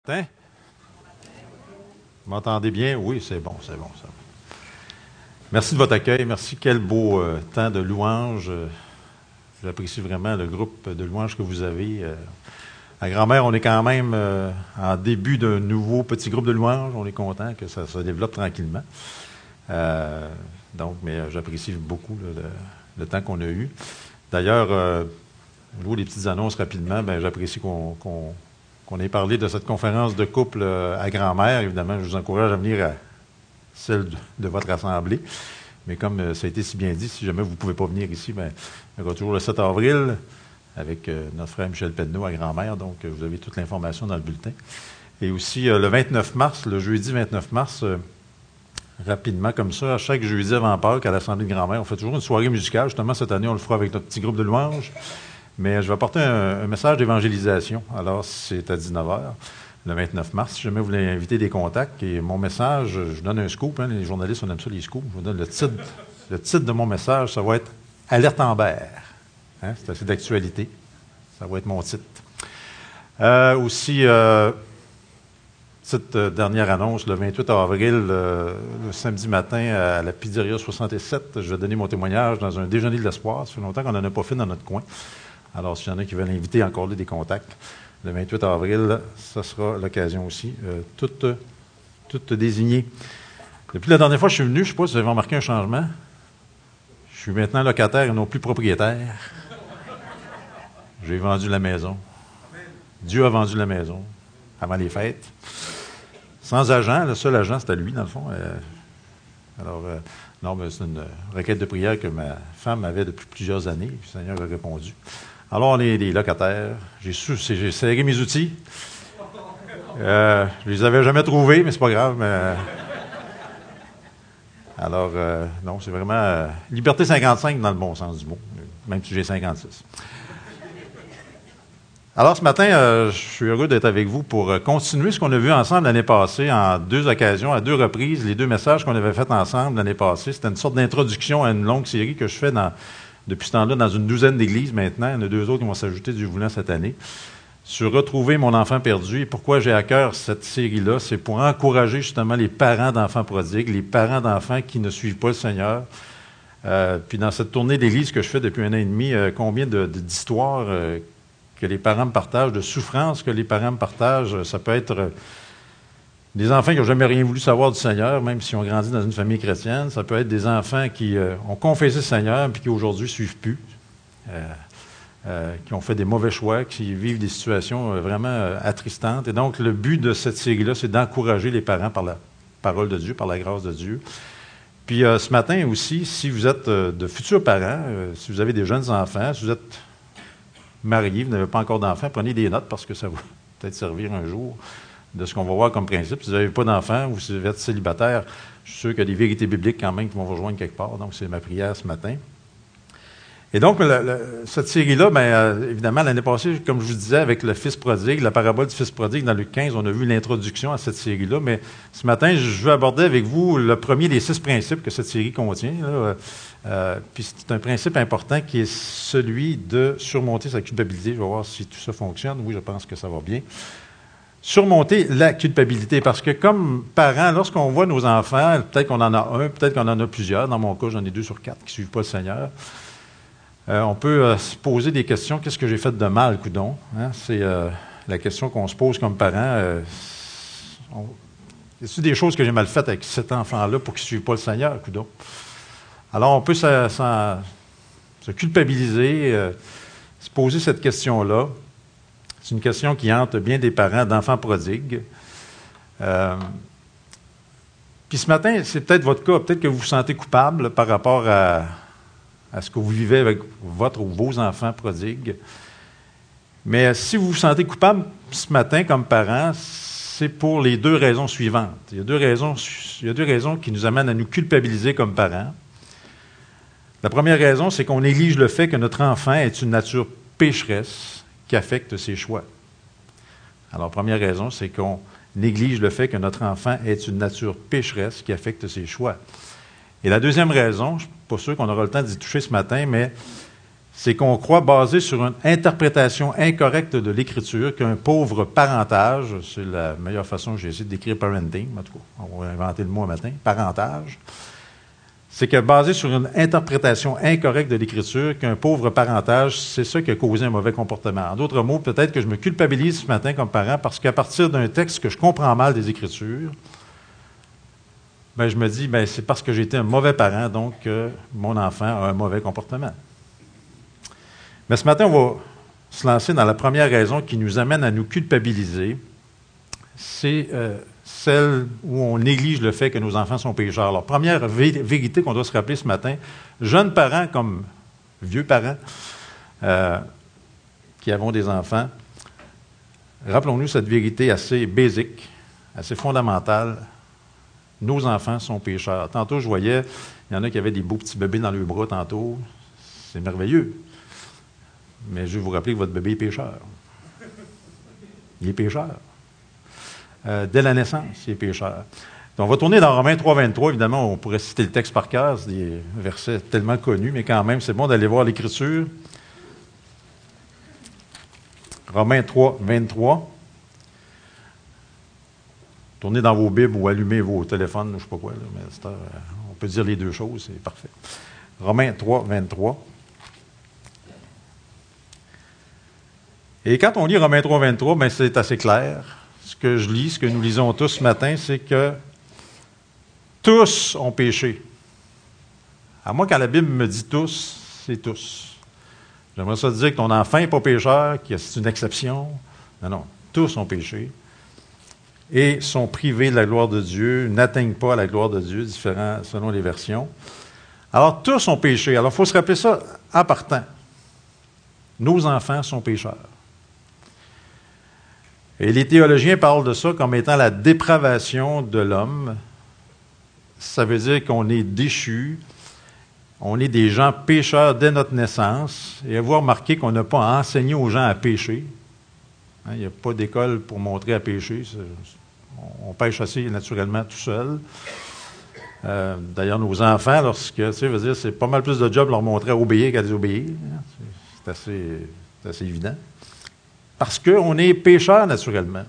Hein? Vous m'entendez bien? Oui, c'est bon, c'est bon, ça. Merci de votre accueil. Merci. Quel beau temps de louange. J'apprécie vraiment le groupe de louanges que vous avez. À Grand-Mère, on est quand même en début d'un nouveau petit groupe de louanges. On est content que ça se développe tranquillement. Mais j'apprécie beaucoup le temps qu'on a eu. D'ailleurs, au niveau des petites annonces rapidement, j'apprécie qu'on ait parlé de cette conférence de couple à Grand-Mère. Évidemment, je vous encourage à venir à celle de votre assemblée. Mais comme ça a été si bien dit, si jamais vous ne pouvez pas venir ici, il y aura toujours le 7 avril avec notre frère Michel Penneau à Grand-Mère. Donc, vous avez toute l'information dans le bulletin. Et aussi, le 29 mars, le jeudi 29 mars, rapidement comme ça, à chaque jeudi avant Pâques, à l'Assemblée de Grand-Mère, on fait toujours une soirée musicale. Justement, cette année, on le fera avec notre petit groupe de louanges. Mais je vais apporter un message d'évangélisation. Alors, c'est à 19h, le 29 mars. Si jamais vous voulez inviter des contacts, et mon message, je donne un scoop. Les journalistes, on aime ça, les scoops. Je vous donne le titre de mon message, ça va être « Alerte Amber ». C'est assez d'actualité. Ça va être mon titre. Cette dernière annonce, le 28 avril, le samedi matin, à la Pizzeria 67, je vais donner mon témoignage dans un déjeuner de l'espoir. Ça fait longtemps qu'on n'en a pas fait dans notre coin. Alors, s'il y en a qui veulent inviter encore des contacts, le 28 avril, ça sera l'occasion aussi. Toutes désignées. Depuis la dernière fois que je suis venu, je ne sais pas si vous avez remarqué un changement. Je suis maintenant locataire et non plus propriétaire. J'ai vendu la maison. Dieu a vendu la maison avant les fêtes. Sans agent, le seul agent, c'était lui, dans le fond. C'est une requête de prière que ma femme avait depuis plusieurs années. Le Seigneur a répondu. Alors, on est des locataires. J'ai serré mes outils. Je les avais jamais trouvés, mais c'est pas grave. Non, c'est vraiment liberté 55 dans le bon sens du mot, même si j'ai 56. Alors, ce matin, je suis heureux d'être avec vous pour continuer ce qu'on a vu ensemble l'année passée en deux occasions, à deux reprises, les deux messages qu'on avait faits ensemble l'année passée. C'était une sorte d'introduction à une longue série que je fais depuis ce temps-là dans une douzaine d'églises maintenant. Il y en a deux autres qui vont s'ajouter, Dieu voulant, cette année. Sur Retrouver mon enfant perdu. Et pourquoi j'ai à cœur cette série-là, c'est pour encourager justement les parents d'enfants prodigues, les parents d'enfants qui ne suivent pas le Seigneur. Puis dans cette tournée d'église que je fais depuis 1 an et demi, combien d'histoires que les parents me partagent, de souffrances que les parents me partagent. Ça peut être des enfants qui n'ont jamais rien voulu savoir du Seigneur, même s'ils ont grandi dans une famille chrétienne. Ça peut être des enfants qui ont confessé le Seigneur puis qui aujourd'hui ne suivent plus, qui ont fait des mauvais choix, qui vivent des situations vraiment attristantes. Et donc, le but de cette série-là, c'est d'encourager les parents par la parole de Dieu, par la grâce de Dieu. Puis ce matin aussi, si vous êtes de futurs parents, si vous avez des jeunes enfants, si vous êtes marié, vous n'avez pas encore d'enfants, prenez des notes parce que ça va peut-être servir un jour de ce qu'on va voir comme principe. Si vous n'avez pas d'enfants ou si vous êtes célibataire, je suis sûr qu'il y a des vérités bibliques quand même qui vont vous rejoindre quelque part. Donc, c'est ma prière ce matin. Et donc, cette série-là, évidemment, l'année passée, comme je vous disais, avec le Fils prodigue, la parabole du Fils prodigue, dans Luc 15, on a vu l'introduction à cette série-là. Mais ce matin, je veux aborder avec vous le premier des 6 principes que cette série contient. Puis c'est un principe important qui est celui de surmonter sa culpabilité. Je vais voir si tout ça fonctionne. Oui, je pense que ça va bien. Surmonter la culpabilité. Parce que comme parents, lorsqu'on voit nos enfants, peut-être qu'on en a un, peut-être qu'on en a plusieurs. Dans mon cas, j'en ai 2 sur 4 qui ne suivent pas le Seigneur. On peut se poser des questions. Qu'est-ce que j'ai fait de mal, coudon? C'est la question qu'on se pose comme parents. Est-ce des choses que j'ai mal faites avec cet enfant-là pour qu'il ne suive pas le Seigneur, coudon? Alors, on peut se culpabiliser, se poser cette question-là. C'est une question qui hante bien des parents d'enfants prodigues. Puis ce matin, c'est peut-être votre cas. Peut-être que vous vous sentez coupable par rapport à ce que vous vivez avec votre ou vos enfants prodigues. Mais si vous vous sentez coupable ce matin comme parent, c'est pour les 2 raisons suivantes. Il y a deux raisons qui nous amènent à nous culpabiliser comme parents. La première raison, c'est qu'on néglige le fait que notre enfant est une nature pécheresse qui affecte ses choix. Alors, première raison, c'est qu'on néglige le fait que notre enfant est une nature pécheresse qui affecte ses choix. Et la deuxième raison, je ne suis pas sûr qu'on aura le temps d'y toucher ce matin, mais c'est qu'on croit, basé sur une interprétation incorrecte de l'Écriture, qu'un pauvre parentage, c'est la meilleure façon que j'ai essayé de décrire parenting, en tout cas, on va inventer le mot un matin, parentage, c'est que basé sur une interprétation incorrecte de l'Écriture, qu'un pauvre parentage, c'est ça qui a causé un mauvais comportement. En d'autres mots, peut-être que je me culpabilise ce matin comme parent parce qu'à partir d'un texte que je comprends mal des Écritures, ben, je me dis, ben, c'est parce que j'ai été un mauvais parent, donc mon enfant a un mauvais comportement. Mais ce matin, on va se lancer dans la première raison qui nous amène à nous culpabiliser. C'est celle où on néglige le fait que nos enfants sont pécheurs. Alors, première vérité qu'on doit se rappeler ce matin, jeunes parents comme vieux parents qui avons des enfants, rappelons-nous cette vérité assez basique, assez fondamentale. Nos enfants sont pécheurs. Tantôt, je voyais, il y en a qui avaient des beaux petits bébés dans le bras tantôt. C'est merveilleux. Mais je vais vous rappeler que votre bébé est pécheur. Il est pécheur. Dès la naissance, il est pécheur. Donc, on va tourner dans Romains 3, 23. Évidemment, on pourrait citer le texte par cœur. C'est des versets tellement connus, mais quand même, c'est bon d'aller voir l'Écriture. Romains 3, 23. Tournez dans vos Bibles ou allumez vos téléphones, je ne sais pas quoi, là, mais on peut dire les deux choses, c'est parfait. Romains 3, 23. Et quand on lit Romains 3, 23, bien, c'est assez clair. Ce que je lis, ce que nous lisons tous ce matin, c'est que tous ont péché. À moi, quand la Bible me dit tous, c'est tous. J'aimerais ça dire que ton enfant n'est pas pécheur, que c'est une exception. Non, non, tous ont péché et sont privés de la gloire de Dieu, n'atteignent pas la gloire de Dieu, différents selon les versions. Alors, tous ont péché. Alors, il faut se rappeler ça en partant. Nos enfants sont pécheurs. Et les théologiens parlent de ça comme étant la dépravation de l'homme. Ça veut dire qu'on est déchus, on est des gens pécheurs dès notre naissance. Et avez-vous remarqué qu'on n'a pas enseigné aux gens à pécher? Il n'y a pas d'école pour montrer à pécher. On pêche assez naturellement tout seul. D'ailleurs, nos enfants, lorsque, tu sais, veut dire, c'est pas mal plus de job leur montrer à obéir qu'à désobéir. C'est assez évident. Parce qu'on est pécheurs naturellement.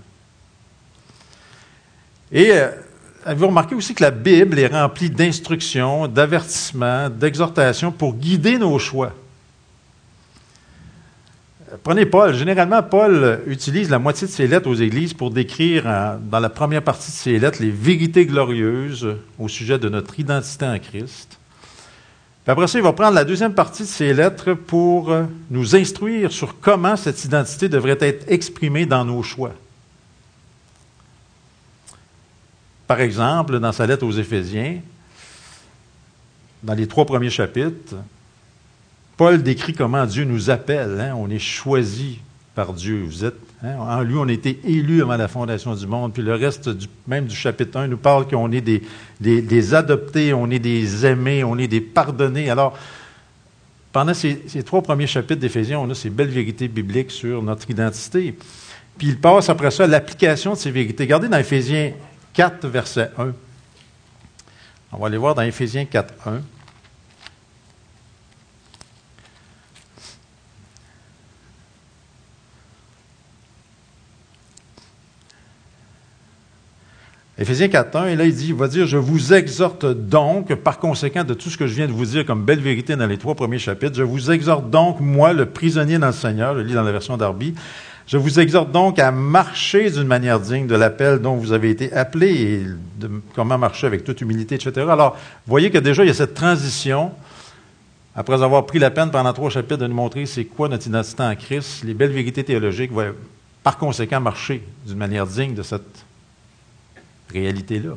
Et avez-vous remarqué aussi que la Bible est remplie d'instructions, d'avertissements, d'exhortations pour guider nos choix? Prenez Paul. Généralement, Paul utilise la moitié de ses lettres aux églises pour décrire, dans la première partie de ses lettres, les vérités glorieuses au sujet de notre identité en Christ. Puis après ça, il va prendre la deuxième partie de ses lettres pour nous instruire sur comment cette identité devrait être exprimée dans nos choix. Par exemple, dans sa lettre aux Éphésiens, dans les 3 premiers chapitres, Paul décrit comment Dieu nous appelle. Hein? On est choisi par Dieu. Vous êtes, hein? En lui, on a été élus avant la fondation du monde. Puis le reste, même du chapitre 1, nous parle qu'on est des adoptés, on est des aimés, on est des pardonnés. Alors, pendant ces 3 premiers chapitres d'Éphésiens, on a ces belles vérités bibliques sur notre identité. Puis il passe après ça à l'application de ces vérités. Regardez dans Éphésiens 4, verset 1. On va aller voir dans Éphésiens 4, 1. Éphésiens 4.1, et là, il va dire « Je vous exhorte donc, par conséquent de tout ce que je viens de vous dire comme belle vérité dans les 3 premiers chapitres, je vous exhorte donc, moi, le prisonnier dans le Seigneur, je lis dans la version d'Arby, je vous exhorte donc à marcher d'une manière digne de l'appel dont vous avez été appelés et de comment marcher avec toute humilité, etc. » Alors, vous voyez que déjà, il y a cette transition, après avoir pris la peine pendant 3 chapitres de nous montrer c'est quoi notre identité en Christ, les belles vérités théologiques vont, par conséquent, marcher d'une manière digne de cette réalité-là.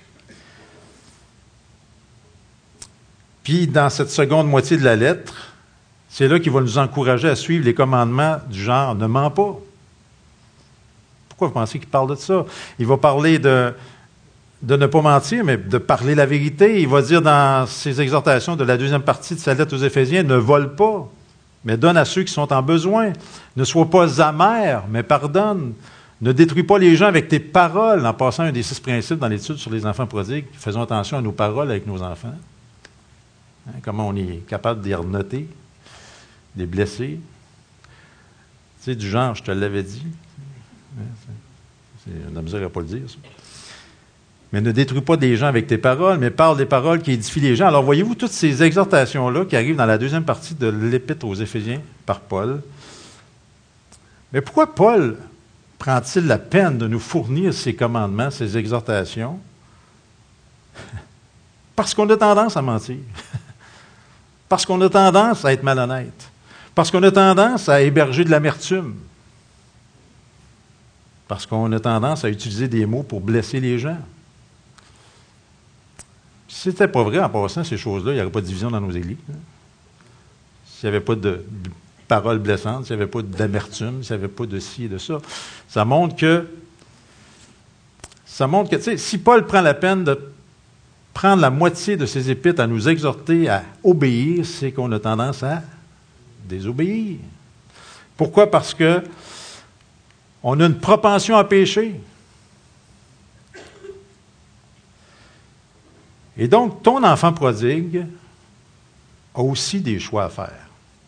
Puis, dans cette seconde moitié de la lettre, c'est là qu'il va nous encourager à suivre les commandements du genre « ne mens pas ». Pourquoi vous pensez qu'il parle de ça? Il va parler de ne pas mentir, mais de parler la vérité. Il va dire dans ses exhortations de la deuxième partie de sa lettre aux Éphésiens « ne vole pas, mais donne à ceux qui sont en besoin. Ne sois pas amer, mais pardonne. Ne détruis pas les gens avec tes paroles. » En passant, un des 6 principes dans l'étude sur les enfants prodigues, faisons attention à nos paroles avec nos enfants. Hein, comment on est capable d'y renoter. les blesser. Tu sais, du genre, je te l'avais dit. On a la misère à ne pas le dire, ça. Mais ne détruis pas des gens avec tes paroles, mais parle des paroles qui édifient les gens. Alors, voyez-vous, toutes ces exhortations-là qui arrivent dans la deuxième partie de l'Épître aux Éphésiens par Paul. Mais pourquoi Paul prend-il la peine de nous fournir ces commandements, ces exhortations? Parce qu'on a tendance à mentir. Parce qu'on a tendance à être malhonnête. Parce qu'on a tendance à héberger de l'amertume. Parce qu'on a tendance à utiliser des mots pour blesser les gens. Si ce n'était pas vrai, en passant, ces choses-là, il n'y aurait pas de division dans nos églises. S'il n'y avait pas de paroles blessantes, s'il n'y avait pas d'amertume, s'il n'y avait pas de ci et de ça. Ça montre que, tu sais, si Paul prend la peine de prendre la moitié de ses épîtres à nous exhorter à obéir, c'est qu'on a tendance à désobéir. Pourquoi? Parce que on a une propension à pécher. Et donc, ton enfant prodigue a aussi des choix à faire.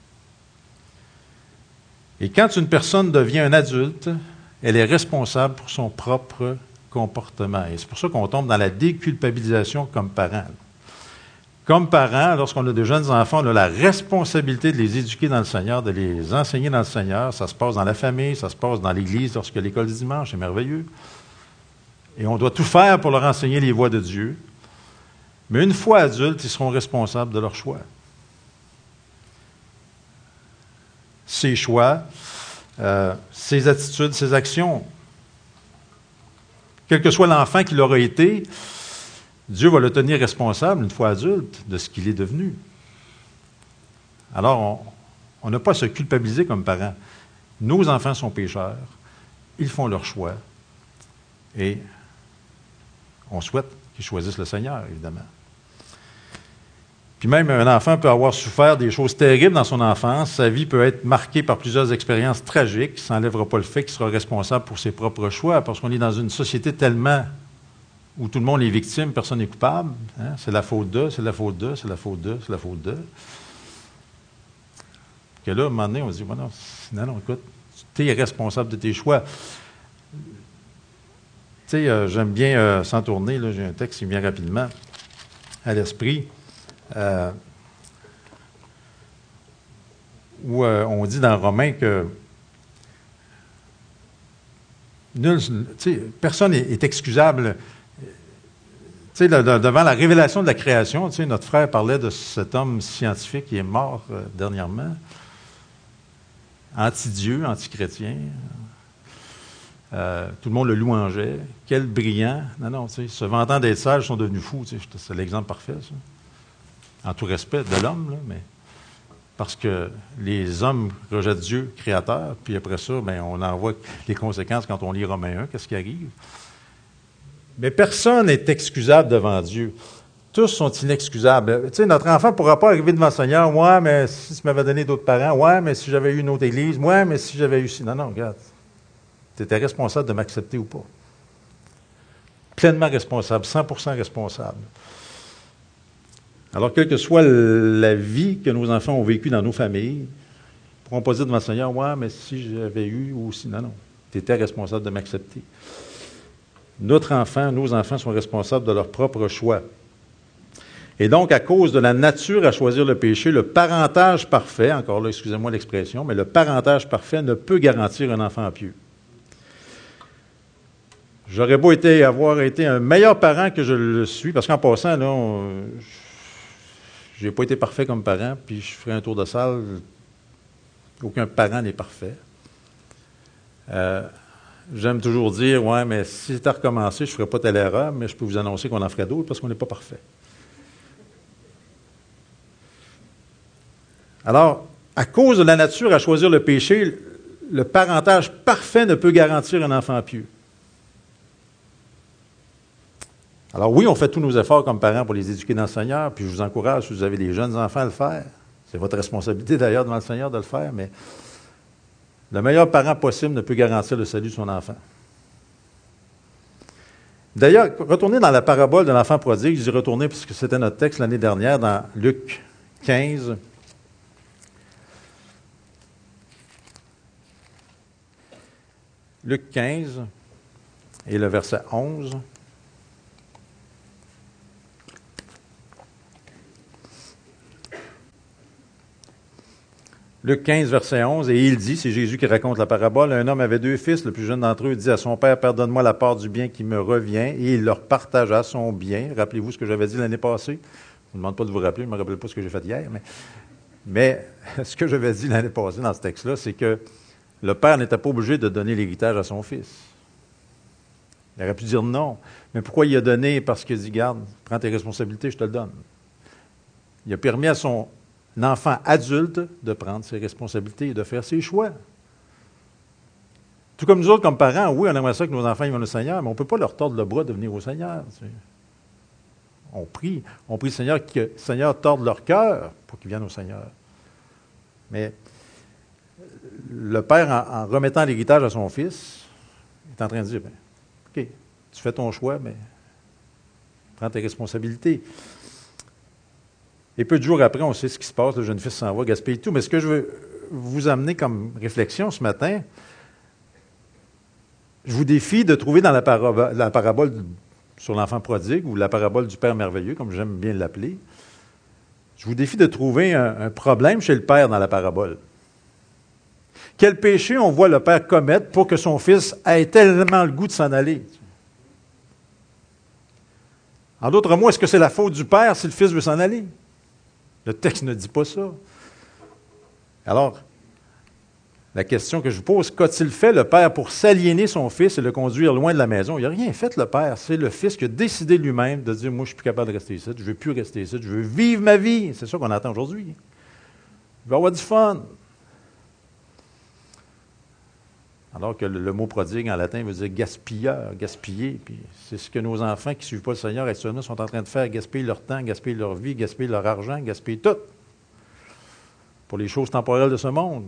Et quand une personne devient un adulte, elle est responsable pour son propre comportement. Et c'est pour ça qu'on tombe dans la déculpabilisation comme parent. Comme parent, lorsqu'on a de jeunes enfants, on a la responsabilité de les éduquer dans le Seigneur, de les enseigner dans le Seigneur. Ça se passe dans la famille, ça se passe dans l'Église, lorsque l'école du dimanche, c'est merveilleux. Et on doit tout faire pour leur enseigner les voies de Dieu. Mais une fois adultes, ils seront responsables de leurs choix. Ces choix, ces attitudes, ces actions, quel que soit l'enfant qu'il aura été, Dieu va le tenir responsable, une fois adulte, de ce qu'il est devenu. Alors, on n'a pas à se culpabiliser comme parents. Nos enfants sont pécheurs, ils font leur choix, et on souhaite qu'ils choisissent le Seigneur, évidemment. Puis même, un enfant peut avoir souffert des choses terribles dans son enfance. Sa vie peut être marquée par plusieurs expériences tragiques. Ça n'enlèvera pas le fait qu'il sera responsable pour ses propres choix, parce qu'on est dans une société tellement où tout le monde est victime, personne n'est coupable. Hein? C'est la faute d'eux, c'est la faute d'eux, c'est la faute d'eux, c'est la faute d'eux. Que là, à un moment donné, on se dit, bon, non, écoute, tu es responsable de tes choix. Tu sais, j'aime bien, sans tourner, là, j'ai un texte qui me vient rapidement à l'esprit. Où on dit dans Romains que personne n'est excusable. Devant la révélation de la création, notre frère parlait de cet homme scientifique qui est mort dernièrement, anti-Dieu, anti-chrétien. Tout le monde le louangeait. Quel brillant. Non, se vantant d'être sage, sont devenus fous. C'est l'exemple parfait, ça. En tout respect de l'homme, là, mais parce que les hommes rejettent Dieu, créateur, puis après ça, on en voit les conséquences quand on lit Romains 1, qu'est-ce qui arrive. Mais personne n'est excusable devant Dieu. Tous sont inexcusables. Notre enfant ne pourra pas arriver devant le Seigneur, « Ouais, mais si tu m'avais donné d'autres parents, ouais, mais si j'avais eu une autre église, ouais, mais si j'avais eu ci. » Non, regarde. Tu étais responsable de m'accepter ou pas. Pleinement responsable, 100% responsable. Alors, quelle que soit la vie que nos enfants ont vécue dans nos familles, ils ne pourront pas dire devant le Seigneur, « Ouais, mais si j'avais eu ou si... » Non, tu étais responsable de m'accepter. Nos enfants sont responsables de leur propre choix. Et donc, à cause de la nature à choisir le péché, le parentage parfait, encore là, excusez-moi l'expression, mais le parentage parfait ne peut garantir un enfant pieux. J'aurais beau avoir été un meilleur parent que je le suis, parce qu'en passant, là, je n'ai pas été parfait comme parent, puis je ferai un tour de salle. Aucun parent n'est parfait. J'aime toujours dire, ouais, mais si c'était à recommencer, je ne ferais pas telle erreur, mais je peux vous annoncer qu'on en ferait d'autres parce qu'on n'est pas parfait. Alors, à cause de la nature à choisir le péché, le parentage parfait ne peut garantir un enfant pieux. Alors oui, on fait tous nos efforts comme parents pour les éduquer dans le Seigneur, puis je vous encourage, si vous avez des jeunes enfants, à le faire. C'est votre responsabilité d'ailleurs devant le Seigneur de le faire, mais le meilleur parent possible ne peut garantir le salut de son enfant. D'ailleurs, retournez dans la parabole de l'enfant prodigue, j'y retournais puisque c'était notre texte l'année dernière dans Luc 15. Luc 15 et le verset 11. Luc 15, verset 11, et il dit, c'est Jésus qui raconte la parabole, un homme avait 2 fils, le plus jeune d'entre eux dit à son père, pardonne-moi la part du bien qui me revient, et il leur partagea son bien. Rappelez-vous ce que j'avais dit l'année passée. Je ne vous demande pas de vous rappeler, je ne me rappelle pas ce que j'ai fait hier, mais ce que j'avais dit l'année passée dans ce texte-là, c'est que le père n'était pas obligé de donner l'héritage à son fils. Il aurait pu dire non. Mais pourquoi il a donné? Parce qu'il a dit, garde, prends tes responsabilités, je te le donne. Il a permis à son enfant adulte de prendre ses responsabilités et de faire ses choix. Tout comme nous autres, comme parents, oui, on aimerait ça que nos enfants viennent au Seigneur, mais on ne peut pas leur tordre le bras de venir au Seigneur. Tu sais. On prie le Seigneur que le Seigneur torde leur cœur pour qu'ils viennent au Seigneur. Mais le père, en remettant l'héritage à son fils, est en train de dire, OK, tu fais ton choix, mais prends tes responsabilités. Et peu de jours après, on sait ce qui se passe, le jeune fils s'en va, gaspille tout. Mais ce que je veux vous amener comme réflexion ce matin, je vous défie de trouver dans la parabole sur l'enfant prodigue, ou la parabole du Père merveilleux, comme j'aime bien l'appeler, je vous défie de trouver un problème chez le Père dans la parabole. Quel péché on voit le Père commettre pour que son fils ait tellement le goût de s'en aller? En d'autres mots, est-ce que c'est la faute du Père si le fils veut s'en aller? Le texte ne dit pas ça. Alors, la question que je vous pose, qu'a-t-il fait le Père pour s'aliéner son fils et le conduire loin de la maison? Il n'a rien fait, le Père. C'est le Fils qui a décidé lui-même de dire, moi, je ne suis plus capable de rester ici, je ne veux plus rester ici, je veux vivre ma vie. C'est ça qu'on attend aujourd'hui. Je veux avoir du fun. Alors que le mot prodigue en latin veut dire gaspilleur, gaspiller. Puis c'est ce que nos enfants qui ne suivent pas le Seigneur actuellement sont en train de faire, gaspiller leur temps, gaspiller leur vie, gaspiller leur argent, gaspiller tout pour les choses temporelles de ce monde.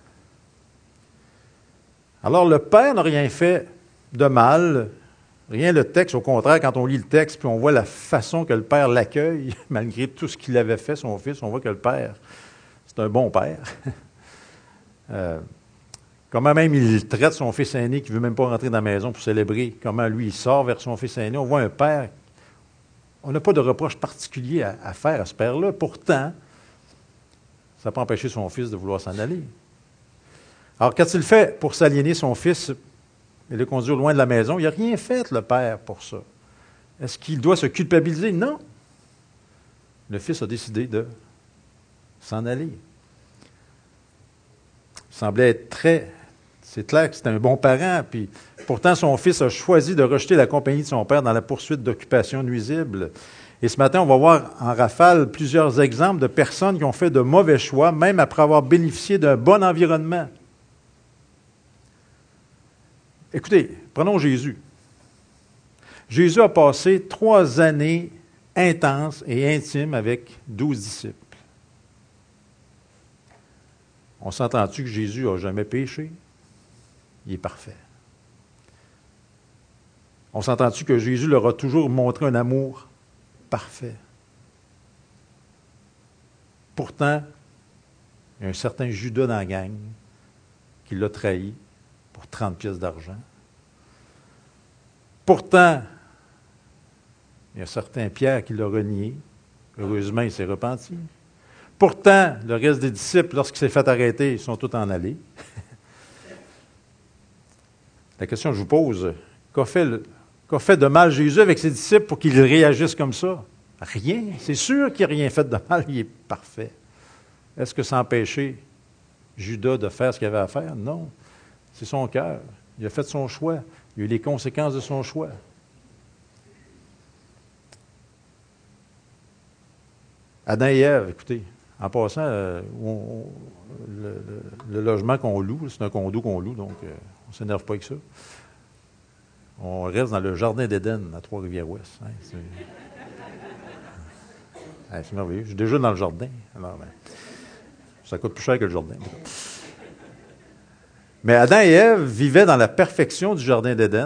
Alors le Père n'a rien fait de mal, rien le texte. Au contraire, quand on lit le texte puis on voit la façon que le Père l'accueille, malgré tout ce qu'il avait fait, son fils, on voit que le Père, c'est un bon Père. Comment même il traite son fils aîné qui ne veut même pas rentrer dans la maison pour célébrer. Comment lui, il sort vers son fils aîné. On voit un père. On n'a pas de reproche particulier à faire à ce père-là. Pourtant, ça n'a pas empêché son fils de vouloir s'en aller. Alors, qu'a-t-il fait pour s'aliéner son fils et le conduire loin de la maison? Il n'a rien fait, le père, pour ça. Est-ce qu'il doit se culpabiliser? Non. Le fils a décidé de s'en aller. Il semblait être très... C'est clair que c'était un bon parent, puis pourtant son fils a choisi de rejeter la compagnie de son père dans la poursuite d'occupations nuisibles. Et ce matin, on va voir en rafale plusieurs exemples de personnes qui ont fait de mauvais choix, même après avoir bénéficié d'un bon environnement. Écoutez, prenons Jésus. Jésus a passé 3 années intenses et intimes avec 12 disciples. On s'entend-tu que Jésus n'a jamais péché? Il est parfait. On s'entend-tu que Jésus leur a toujours montré un amour parfait? Pourtant, il y a un certain Judas dans la gang qui l'a trahi pour 30 pièces d'argent. Pourtant, il y a un certain Pierre qui l'a renié. Heureusement, il s'est repenti. Pourtant, le reste des disciples, lorsqu'il s'est fait arrêter, ils sont tous en allés. La question que je vous pose, qu'a fait de mal Jésus avec ses disciples pour qu'ils réagissent comme ça? Rien. C'est sûr qu'il n'a rien fait de mal, il est parfait. Est-ce que ça a empêché Judas de faire ce qu'il avait à faire? Non. C'est son cœur. Il a fait son choix. Il a eu les conséquences de son choix. Adam et Ève, écoutez, en passant, le logement qu'on loue, c'est un condo qu'on loue, donc on ne s'énerve pas avec ça. On reste dans le jardin d'Éden, à Trois-Rivières-Ouest. Hein, c'est merveilleux. Je suis déjà dans le jardin. Alors, ça coûte plus cher que le jardin. Mais Adam et Ève vivaient dans la perfection du jardin d'Éden,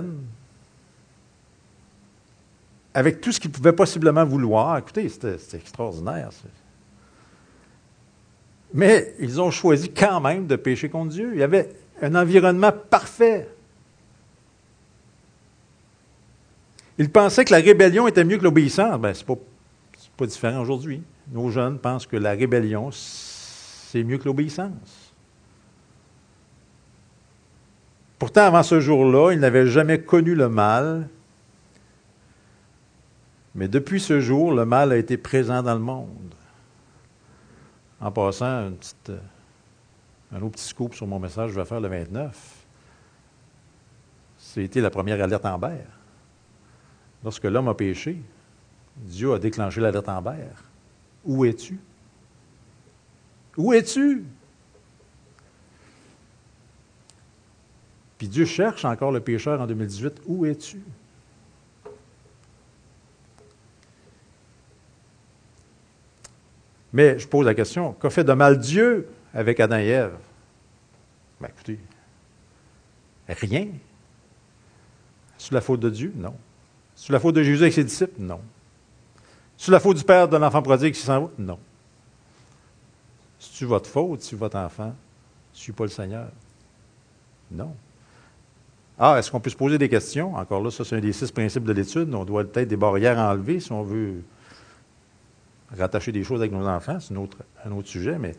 avec tout ce qu'ils pouvaient possiblement vouloir. Écoutez, c'était extraordinaire. Mais ils ont choisi quand même de pécher contre Dieu. Il y avait un environnement parfait. Ils pensaient que la rébellion était mieux que l'obéissance. Bien, c'est pas différent aujourd'hui. Nos jeunes pensent que la rébellion, c'est mieux que l'obéissance. Pourtant, avant ce jour-là, ils n'avaient jamais connu le mal. Mais depuis ce jour, le mal a été présent dans le monde. En passant, un autre petit scoop sur mon message que je vais faire le 29. C'était la première alerte Amber. Lorsque l'homme a péché, Dieu a déclenché l'alerte Amber. Où es-tu? Où es-tu? Puis Dieu cherche encore le pécheur en 2018. Où es-tu? Mais je pose la question, qu'a fait de mal Dieu avec Adam et Ève? Bien, écoutez, rien. C'est la faute de Dieu? Non. C'est la faute de Jésus avec ses disciples? Non. C'est la faute du père de l'enfant prodigue qui s'en va? Non. C'est-tu votre faute si votre enfant ne suit pas le Seigneur? Non. Ah, est-ce qu'on peut se poser des questions? Encore là, ça, c'est un des 6 principes de l'étude. On doit peut-être des barrières enlever si on veut rattacher des choses avec nos enfants. C'est un autre sujet, mais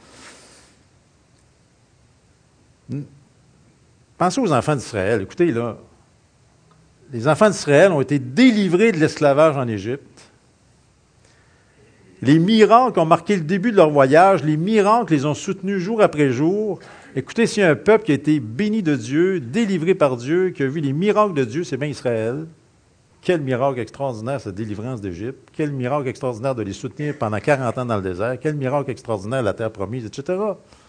pensez aux enfants d'Israël. Écoutez, là, les enfants d'Israël ont été délivrés de l'esclavage en Égypte. Les miracles ont marqué le début de leur voyage. Les miracles les ont soutenus jour après jour. Écoutez, s'il y a un peuple qui a été béni de Dieu, délivré par Dieu, qui a vu les miracles de Dieu, c'est bien Israël. Quel miracle extraordinaire, cette délivrance d'Égypte. Quel miracle extraordinaire de les soutenir pendant 40 ans dans le désert. Quel miracle extraordinaire, la terre promise, etc.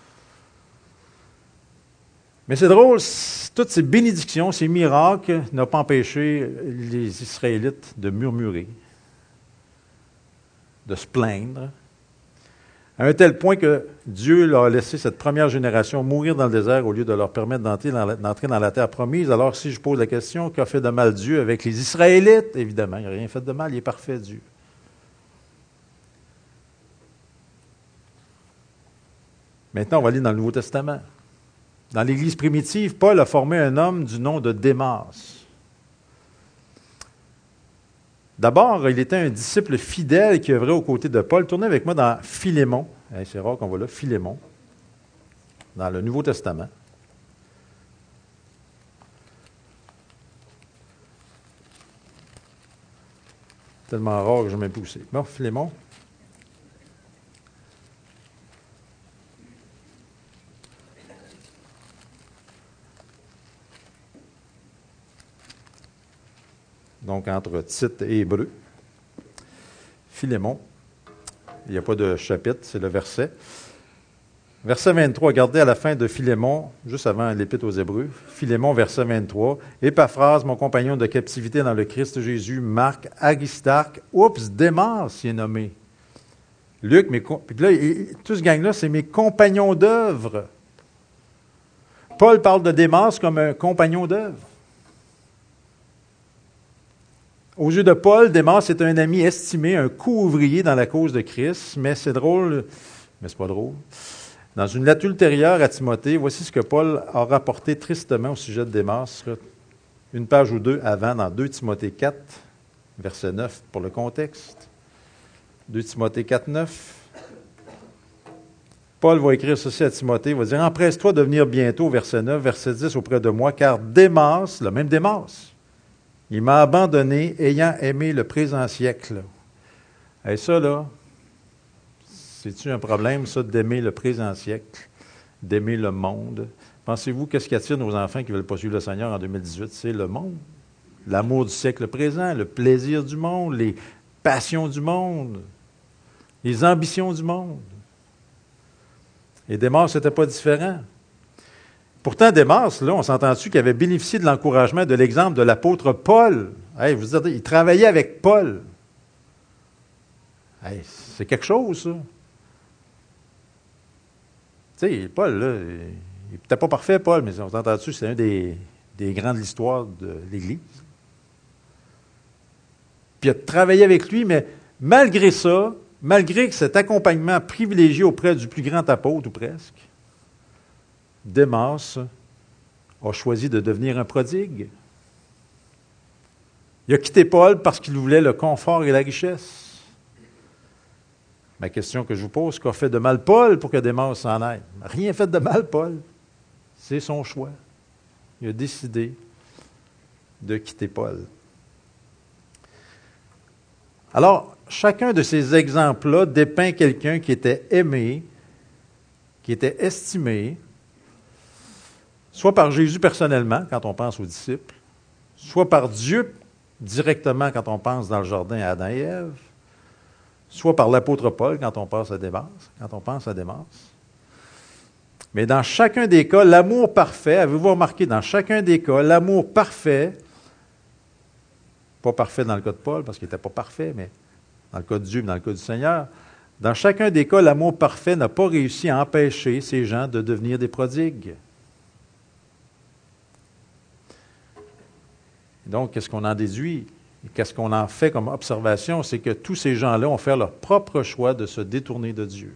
Mais c'est drôle, toutes ces bénédictions, ces miracles n'ont pas empêché les Israélites de murmurer, de se plaindre, à un tel point que Dieu leur a laissé cette première génération mourir dans le désert au lieu de leur permettre d'entrer dans la terre promise. Alors, si je pose la question, qu'a fait de mal Dieu avec les Israélites? Évidemment, il n'a rien fait de mal, il est parfait, Dieu. Maintenant, on va aller dans le Nouveau Testament. Dans l'Église primitive, Paul a formé un homme du nom de Démas. D'abord, il était un disciple fidèle qui œuvrait aux côtés de Paul. Tournez avec moi dans Philémon. C'est rare qu'on voit là, Philémon, dans le Nouveau Testament. Tellement rare que je ne m'ai pas poussé. Bon, Philémon. Donc, entre Tite et Hébreu. Philémon. Il n'y a pas de chapitre, c'est le verset. Verset 23, regardez à la fin de Philémon, juste avant l'Épître aux Hébreux. Philémon, verset 23. Épaphras, mon compagnon de captivité dans le Christ Jésus, Marc, Aristarque, Démas, il est nommé. Luc, puis là, tout ce gang-là, c'est mes compagnons d'œuvre. Paul parle de Démas comme un compagnon d'œuvre. Aux yeux de Paul, Démas est un ami estimé, un co-ouvrier dans la cause de Christ, mais c'est drôle, mais c'est pas drôle. Dans une lettre ultérieure à Timothée, voici ce que Paul a rapporté tristement au sujet de Démas, une page ou deux avant, dans 2 Timothée 4, verset 9, pour le contexte. 2 Timothée 4, 9. Paul va écrire ceci à Timothée, il va dire « Empresse-toi de venir bientôt, verset 9, verset 10, auprès de moi, car Démas, le même Démas, il m'a abandonné, ayant aimé le présent siècle. » Et ça, là, c'est-tu un problème, ça, d'aimer le présent siècle, d'aimer le monde? Pensez-vous, qu'est-ce qui attire nos enfants qui veulent pas suivre le Seigneur en 2018? C'est le monde. L'amour du siècle présent, le plaisir du monde, les passions du monde, les ambitions du monde. Et Démas, c'était pas différent. Pourtant, Démas, là, on s'entend-tu qu'il avait bénéficié de l'encouragement, de l'exemple de l'apôtre Paul. Hey, vous dites, il travaillait avec Paul. Hey, c'est quelque chose, ça. Tu sais, Paul, là, il n'était pas parfait, Paul, mais on s'entend-tu, c'est un des grands de l'histoire de l'Église. Puis il a travaillé avec lui, mais malgré ça, malgré cet accompagnement privilégié auprès du plus grand apôtre, ou presque, Démas a choisi de devenir un prodigue. Il a quitté Paul parce qu'il voulait le confort et la richesse. Ma question que je vous pose, qu'a fait de mal Paul pour que Démas s'en aille? Rien fait de mal, Paul. C'est son choix. Il a décidé de quitter Paul. Alors, chacun de ces exemples-là dépeint quelqu'un qui était aimé, qui était estimé, soit par Jésus personnellement, quand on pense aux disciples, soit par Dieu directement quand on pense dans le jardin à Adam et Ève, soit par l'apôtre Paul quand on pense à Démas, Mais dans chacun des cas, l'amour parfait, avez-vous remarqué, dans chacun des cas, l'amour parfait, pas parfait dans le cas de Paul, parce qu'il n'était pas parfait, mais dans le cas de Dieu, mais dans le cas du Seigneur, dans chacun des cas, l'amour parfait n'a pas réussi à empêcher ces gens de devenir des prodigues. Donc, qu'est-ce qu'on en déduit? Et qu'est-ce qu'on en fait comme observation? C'est que tous ces gens-là ont fait leur propre choix de se détourner de Dieu.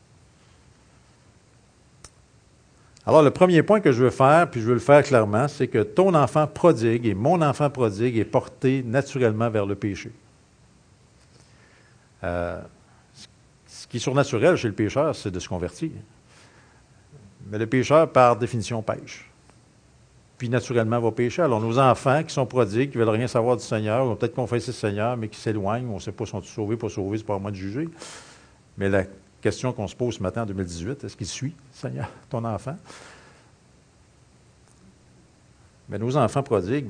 Alors, le premier point que je veux faire, puis je veux le faire clairement, c'est que ton enfant prodigue et mon enfant prodigue est porté naturellement vers le péché. Ce qui est surnaturel chez le pécheur, c'est de se convertir. Mais le pécheur, par définition, pêche. Puis naturellement va pécher. Alors nos enfants qui sont prodigues, qui ne veulent rien savoir du Seigneur, vont peut-être confesser le Seigneur, mais qui s'éloignent, on ne sait pas si sont sauvés, pas sauvés, c'est pas à moi de juger. Mais la question qu'on se pose ce matin en 2018, est-ce qu'il suit, Seigneur, ton enfant? Mais nos enfants prodigues,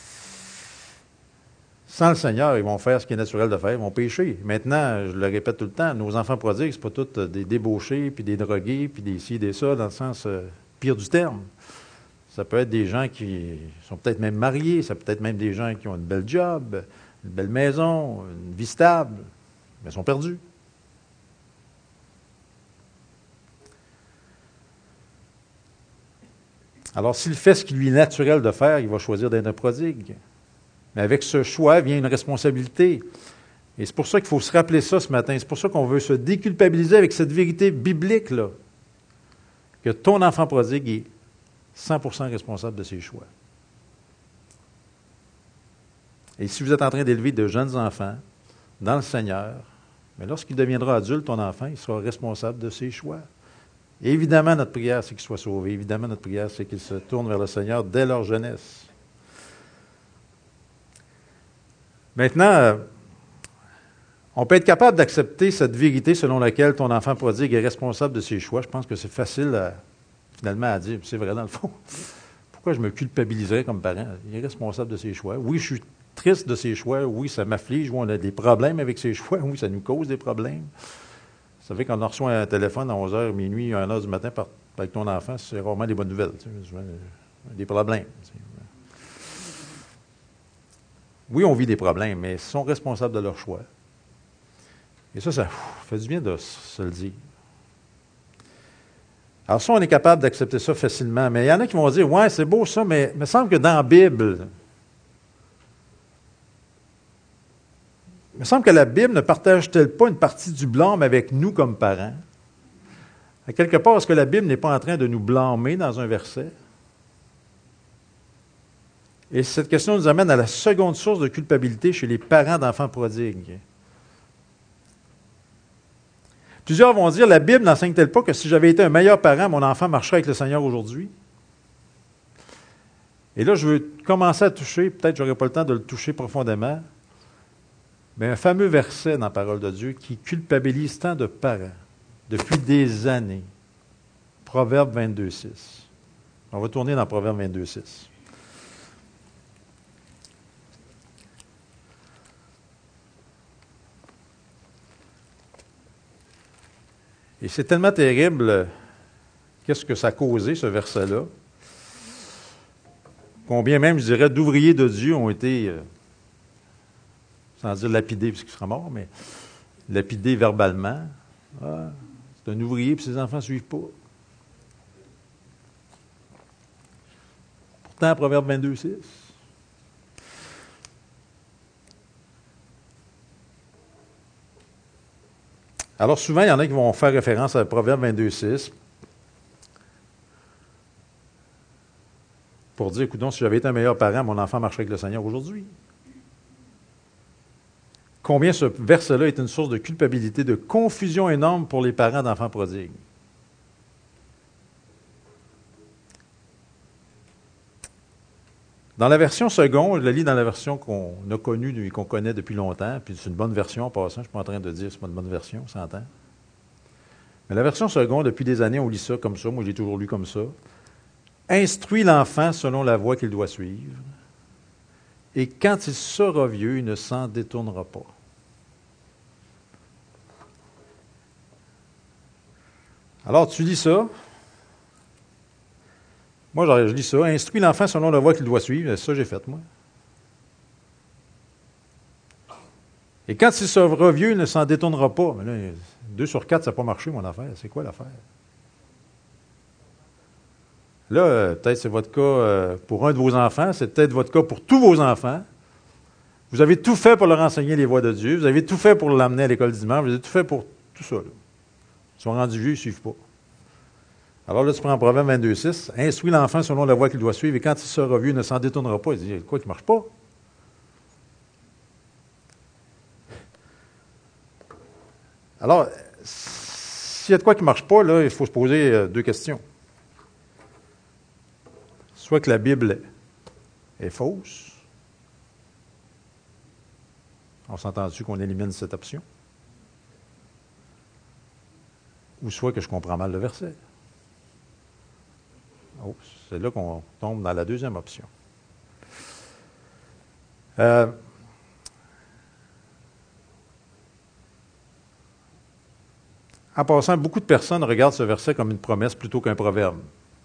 sans le Seigneur, ils vont faire ce qui est naturel de faire, ils vont pécher. Maintenant, je le répète tout le temps, nos enfants prodigues, ce n'est pas tous des débauchés, puis des drogués, puis des ci, des ça, dans le sens pire du terme. Ça peut être des gens qui sont peut-être même mariés, ça peut être même des gens qui ont une belle job, une belle maison, une vie stable, mais ils sont perdus. Alors, s'il fait ce qui lui est naturel de faire, il va choisir d'être un prodigue. Mais avec ce choix vient une responsabilité. Et c'est pour ça qu'il faut se rappeler ça ce matin. C'est pour ça qu'on veut se déculpabiliser avec cette vérité biblique-là, que ton enfant prodigue est 100% responsable de ses choix. Et si vous êtes en train d'élever de jeunes enfants dans le Seigneur, mais lorsqu'il deviendra adulte, ton enfant, il sera responsable de ses choix. Et évidemment, notre prière, c'est qu'il soit sauvé. Évidemment, notre prière, c'est qu'il se tourne vers le Seigneur dès leur jeunesse. Maintenant, on peut être capable d'accepter cette vérité selon laquelle ton enfant prodigue est responsable de ses choix. Je pense que c'est facile finalement à dire, c'est vrai dans le fond. Pourquoi je me culpabiliserais comme parent? Il est responsable de ses choix. Oui, je suis triste de ses choix. Oui, ça m'afflige. Oui, on a des problèmes avec ses choix. Oui, ça nous cause des problèmes. Vous savez, quand on reçoit un téléphone à 11h, minuit, 1h du matin avec ton enfant, c'est rarement des bonnes nouvelles. Des problèmes. Oui, on vit des problèmes, mais ils sont responsables de leurs choix. Et ça fait du bien de se le dire. Alors ça, on est capable d'accepter ça facilement. Mais il y en a qui vont dire, ouais, c'est beau ça, mais il me semble que dans la Bible, il me semble que la Bible ne partage-t-elle pas une partie du blâme avec nous comme parents? À quelque part, est-ce que la Bible n'est pas en train de nous blâmer dans un verset? Et cette question nous amène à la seconde source de culpabilité chez les parents d'enfants prodigues. Plusieurs vont dire, la Bible n'enseigne-t-elle pas que si j'avais été un meilleur parent, mon enfant marcherait avec le Seigneur aujourd'hui? Et là, je veux commencer à toucher, peut-être que je n'aurai pas le temps de le toucher profondément, mais un fameux verset dans la parole de Dieu qui culpabilise tant de parents depuis des années. Proverbe 22,6. On va tourner dans Proverbe 22,6. Et c'est tellement terrible, qu'est-ce que ça a causé, ce verset-là. Combien même, je dirais, d'ouvriers de Dieu ont été, sans dire lapidés, puisqu'il sera mort, mais lapidés verbalement. Ah, c'est un ouvrier, puis ses enfants ne suivent pas. Pourtant, Proverbe 22,6. Alors souvent, il y en a qui vont faire référence à Proverbe 22,6 pour dire, écoute, si j'avais été un meilleur parent, mon enfant marcherait avec le Seigneur aujourd'hui. combien ce verset-là est une source de culpabilité, de confusion énorme pour les parents d'enfants prodigues. Dans la version seconde, je le lis dans la version qu'on a connue et qu'on connaît depuis longtemps, puis c'est une bonne version en passant, je ne suis pas en train de dire que ce n'est pas une bonne version, ça s'entend. Mais la version seconde, depuis des années, on lit ça comme ça, moi j'ai toujours lu comme ça. Instruis l'enfant selon la voie qu'il doit suivre, et quand il sera vieux, il ne s'en détournera pas. Alors, tu lis ça. Moi, je lis ça. Instruis l'enfant selon la voie qu'il doit suivre. C'est ça que j'ai fait, moi. Et quand il sera vieux, il ne s'en détournera pas. Mais là, 2 sur 4, ça n'a pas marché, mon affaire. C'est quoi l'affaire? Là, peut-être c'est votre cas pour un de vos enfants. C'est peut-être votre cas pour tous vos enfants. Vous avez tout fait pour leur enseigner les voies de Dieu. Vous avez tout fait pour l'amener à l'école dimanche. Vous avez tout fait pour tout ça. Là. Ils sont rendus vieux, ils ne suivent pas. Alors là, tu prends Proverbe 22,6. Instruis l'enfant selon la voie qu'il doit suivre, et quand il sera vieux, il ne s'en détournera pas. Il dit, quoi qui ne marche pas? Alors, s'il y a de quoi qui ne marche pas, là, il faut se poser 2 questions. Soit que la Bible est fausse. On s'entend-tu qu'on élimine cette option? Ou soit que je comprends mal le verset. Oh, c'est là qu'on tombe dans la deuxième option. En passant, beaucoup de personnes regardent ce verset comme une promesse plutôt qu'un proverbe.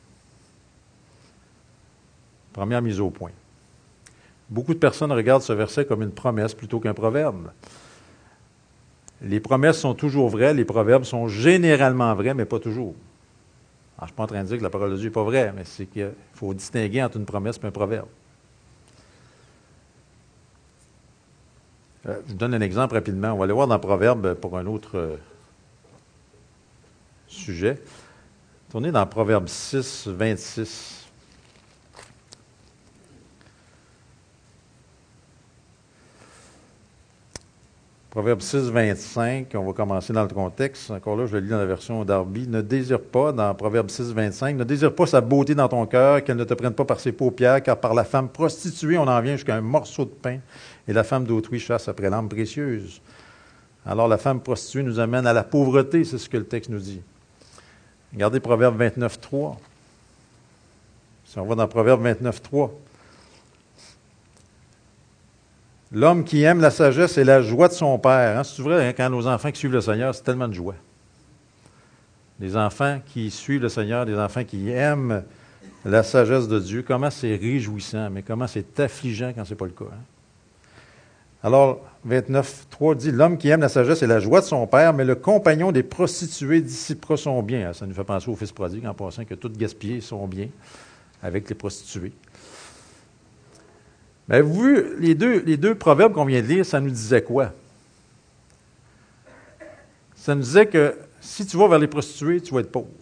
Première mise au point. Beaucoup de personnes regardent ce verset comme une promesse plutôt qu'un proverbe. Les promesses sont toujours vraies, les proverbes sont généralement vrais, mais pas toujours. Alors, je ne suis pas en train de dire que la parole de Dieu n'est pas vraie, mais c'est qu'il faut distinguer entre une promesse et un proverbe. Je vous donne un exemple rapidement. On va aller voir dans Proverbe pour un autre sujet. Tournez dans Proverbe 6, 26. Proverbe 6, 25, on va commencer dans le contexte. Encore là, je le lis dans la version Darby. Ne désire pas, dans Proverbe 6, 25, ne désire pas sa beauté dans ton cœur, qu'elle ne te prenne pas par ses paupières, car par la femme prostituée, on en vient jusqu'à un morceau de pain, et la femme d'autrui chasse après l'âme précieuse. Alors, la femme prostituée nous amène à la pauvreté, c'est ce que le texte nous dit. Regardez Proverbe 29, 3. Si on va dans Proverbe 29, 3. L'homme qui aime la sagesse est la joie de son père. Hein? C'est vrai, hein, quand nos enfants qui suivent le Seigneur, c'est tellement de joie. Les enfants qui suivent le Seigneur, les enfants qui aiment la sagesse de Dieu, comment c'est réjouissant, mais comment c'est affligeant quand ce n'est pas le cas. Hein? Alors, 29, 3 dit, l'homme qui aime la sagesse est la joie de son père, mais le compagnon des prostituées dissipera son bien. Ça nous fait penser au fils prodigue, en passant que tout gaspillé son bien avec les prostituées. Mais vous vu, les deux proverbes qu'on vient de lire, ça nous disait quoi? Ça nous disait que si tu vas vers les prostituées, tu vas être pauvre.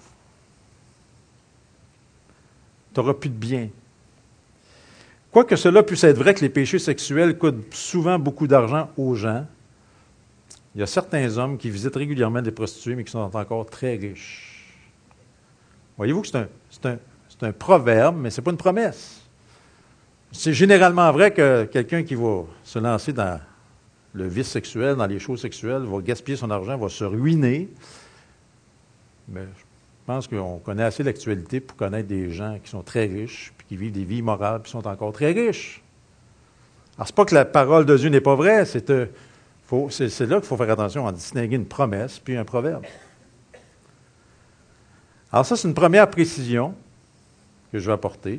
Tu n'auras plus de biens. Quoique cela puisse être vrai que les péchés sexuels coûtent souvent beaucoup d'argent aux gens, il y a certains hommes qui visitent régulièrement des prostituées, mais qui sont encore très riches. Voyez-vous que c'est un proverbe, mais ce n'est pas une promesse. C'est généralement vrai que quelqu'un qui va se lancer dans le vice sexuel, dans les choses sexuelles, va gaspiller son argent, va se ruiner. Mais je pense qu'on connaît assez l'actualité pour connaître des gens qui sont très riches, puis qui vivent des vies immorales, puis sont encore très riches. Alors, c'est pas que la parole de Dieu n'est pas vraie, c'est là qu'il faut faire attention à distinguer une promesse puis un proverbe. Alors ça, c'est une première précision que je vais apporter.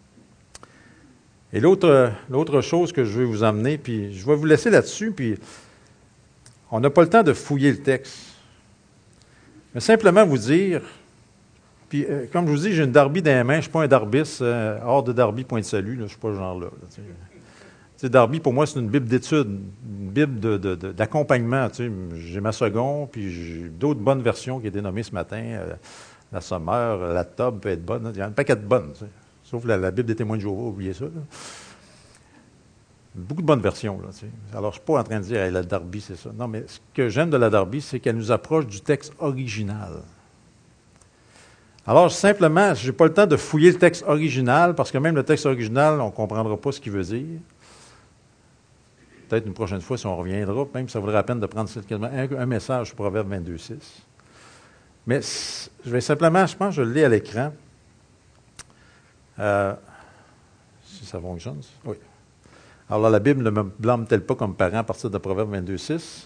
Et l'autre chose que je veux vous amener, puis je vais vous laisser là-dessus, puis on n'a pas le temps de fouiller le texte. Mais simplement vous dire, puis comme je vous dis, j'ai une Darby dans les mains, je ne suis pas un darbiste, hors de Darby, point de salut, là, je ne suis pas ce genre-là. Darby, pour moi, c'est une Bible d'étude, une Bible d'accompagnement. J'ai ma seconde, puis j'ai d'autres bonnes versions qui étaient nommées ce matin. La Sommeur, la Tob peut être bonne. Il y a un paquet de bonnes. Sauf la Bible des témoins de Jéhovah, oubliez ça. Là. Beaucoup de bonnes versions, là, tu sais. Alors, je ne suis pas en train de dire, hey, la Darby, c'est ça. Non, mais ce que j'aime de la Darby, c'est qu'elle nous approche du texte original. Alors, simplement, je n'ai pas le temps de fouiller le texte original, parce que même le texte original, on ne comprendra pas ce qu'il veut dire. Peut-être une prochaine fois, si on reviendra, même ça vaudrait la peine de prendre un message sur Proverbe 22.6. Mais je vais simplement, je pense que je le lis à l'écran. Si ça fonctionne, oui. Alors là, la Bible ne me blâme-t-elle pas comme parent à partir de Proverbe 22.6?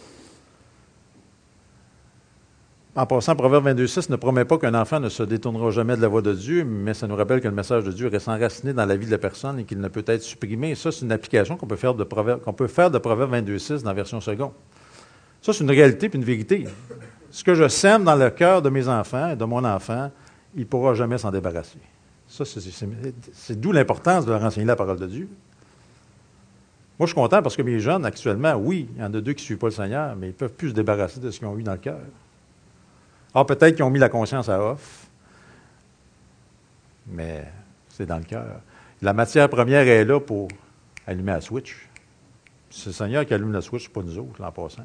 En passant, Proverbe 22.6 ne promet pas qu'un enfant ne se détournera jamais de la voie de Dieu, mais ça nous rappelle que le message de Dieu reste enraciné dans la vie de la personne et qu'il ne peut être supprimé. Et ça, c'est une application qu'on peut faire de Proverbe 22.6 dans la version seconde. Ça, c'est une réalité et une vérité. Ce que je sème dans le cœur de mes enfants et de mon enfant, il ne pourra jamais s'en débarrasser. Ça, c'est d'où l'importance de leur enseigner la parole de Dieu. Moi, je suis content parce que mes jeunes, actuellement, oui, il y en a 2 qui ne suivent pas le Seigneur, mais ils ne peuvent plus se débarrasser de ce qu'ils ont eu dans le cœur. Alors, peut-être qu'ils ont mis la conscience à off, mais c'est dans le cœur. La matière première est là pour allumer la switch. C'est le Seigneur qui allume la switch, pas nous autres, en passant.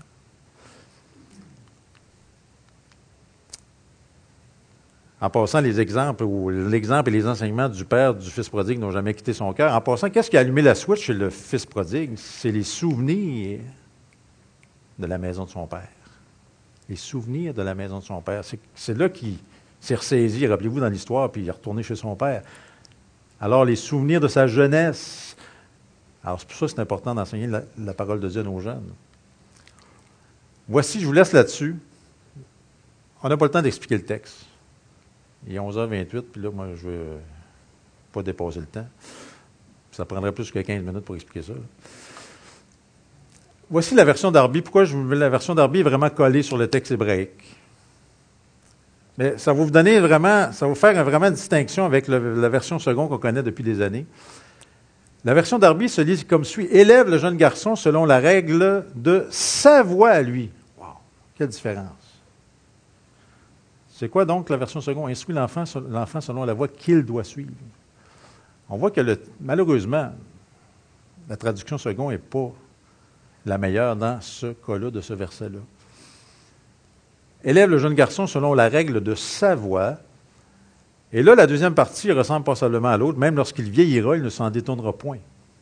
En passant, les exemples l'exemple et les enseignements du père du fils prodigue n'ont jamais quitté son cœur. En passant, qu'est-ce qui a allumé la switch chez le fils prodigue? C'est les souvenirs de la maison de son père. Les souvenirs de la maison de son père. C'est là qu'il s'est ressaisi, rappelez-vous, dans l'histoire, puis il est retourné chez son père. Alors, les souvenirs de sa jeunesse. Alors, c'est pour ça que c'est important d'enseigner la parole de Dieu à nos jeunes. Voici, je vous laisse là-dessus. On n'a pas le temps d'expliquer le texte. Il est 11h28, puis là, moi, je ne veux pas dépasser le temps. Ça prendrait plus que 15 minutes pour expliquer ça. Voici la version Darby. Pourquoi la version Darby est vraiment collée sur le texte hébraïque? Mais ça va vous donner vraiment, ça va vous faire vraiment une distinction avec la version seconde qu'on connaît depuis des années. La version Darby se lit comme suit. « Élève le jeune garçon selon la règle de sa voix à lui. » Wow! Quelle différence! C'est quoi donc la version seconde? Instruit l'enfant selon la voie qu'il doit suivre. On voit que malheureusement, la traduction seconde n'est pas la meilleure dans ce cas-là, de ce verset-là. Élève le jeune garçon selon la règle de sa voix. Et là, la deuxième partie ressemble passablement à l'autre. Même lorsqu'il vieillira, il ne s'en détournera point.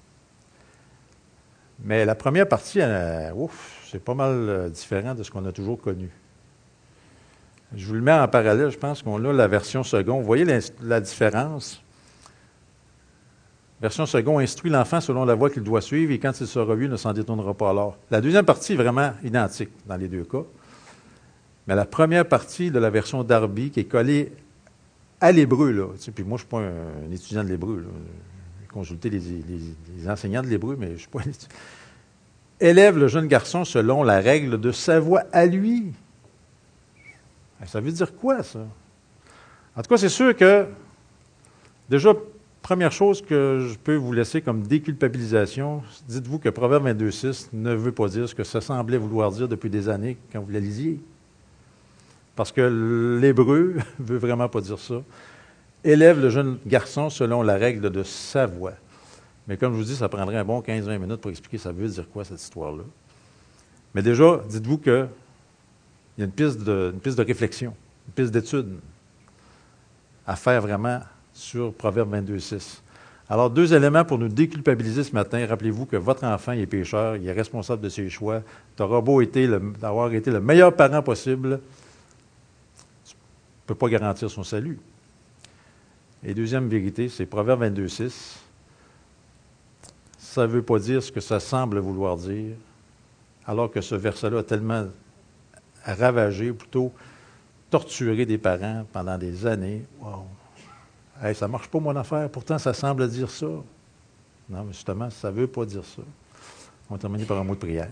Mais la première partie, c'est pas mal différent de ce qu'on a toujours connu. Je vous le mets en parallèle, je pense qu'on a la version seconde. Vous voyez la différence? Version seconde, instruit l'enfant selon la voie qu'il doit suivre et quand il sera vu, il ne s'en détournera pas alors. La deuxième partie est vraiment identique dans les deux cas. Mais la première partie de la version Darby, qui est collée à l'hébreu, là, tu sais, puis moi, je ne suis pas un étudiant de l'hébreu. J'ai consulté les enseignants de l'hébreu, mais je ne suis pas un étudiant. Élève le jeune garçon selon la règle de sa voix à lui. Ça veut dire quoi, ça? En tout cas, c'est sûr que, déjà, première chose que je peux vous laisser comme déculpabilisation, dites-vous que Proverbe 22.6 ne veut pas dire ce que ça semblait vouloir dire depuis des années quand vous la lisiez. Parce que l'hébreu ne veut vraiment pas dire ça. Élève le jeune garçon selon la règle de sa voix. Mais comme je vous dis, ça prendrait un bon 15-20 minutes pour expliquer ça veut dire quoi, cette histoire-là. Mais déjà, dites-vous qu'il y a une piste de réflexion, une piste d'étude à faire vraiment sur Proverbe 22.6. Alors, 2 éléments pour nous déculpabiliser ce matin. Rappelez-vous que votre enfant il est pécheur, il est responsable de ses choix. Tu auras beau avoir été le meilleur parent possible, tu ne peux pas garantir son salut. Et deuxième vérité, c'est Proverbe 22.6. Ça ne veut pas dire ce que ça semble vouloir dire, alors que ce verset-là a tellement ravagé, ou plutôt torturé des parents pendant des années. Wow! Hey, ça ne marche pas mon affaire, pourtant ça semble dire ça. Non, mais justement, ça ne veut pas dire ça. On va terminer par un mot de prière.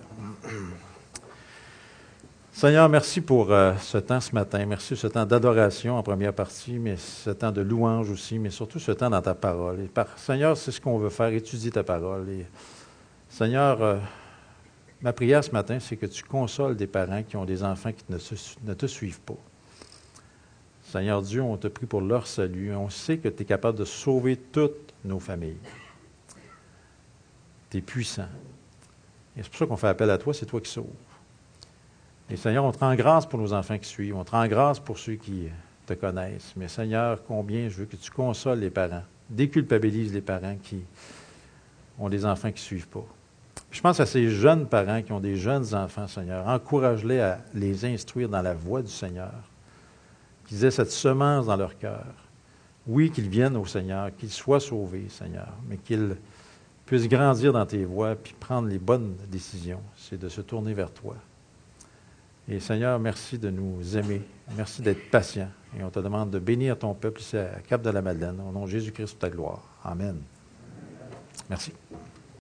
Seigneur, merci pour ce temps ce matin. Merci pour ce temps d'adoration en première partie, mais ce temps de louange aussi, mais surtout ce temps dans ta parole. Et Seigneur, c'est ce qu'on veut faire, étudier ta parole. Et, Seigneur, ma prière ce matin, c'est que tu consoles des parents qui ont des enfants qui ne te suivent pas. Seigneur Dieu, on te prie pour leur salut. On sait que tu es capable de sauver toutes nos familles. Tu es puissant. Et c'est pour ça qu'on fait appel à toi, c'est toi qui sauves. Et Seigneur, on te rend grâce pour nos enfants qui suivent, on te rend grâce pour ceux qui te connaissent. Mais Seigneur, combien je veux que tu consoles les parents, déculpabilises les parents qui ont des enfants qui ne suivent pas. Puis je pense à ces jeunes parents qui ont des jeunes enfants, Seigneur. Encourage-les à les instruire dans la voie du Seigneur. Qu'ils aient cette semence dans leur cœur. Oui, qu'ils viennent au Seigneur, qu'ils soient sauvés, Seigneur, mais qu'ils puissent grandir dans tes voies puis prendre les bonnes décisions. C'est de se tourner vers toi. Et Seigneur, merci de nous aimer. Merci d'être patient. Et on te demande de bénir ton peuple ici à Cap-de-la-Madeleine. Au nom de Jésus-Christ, pour ta gloire. Amen. Merci.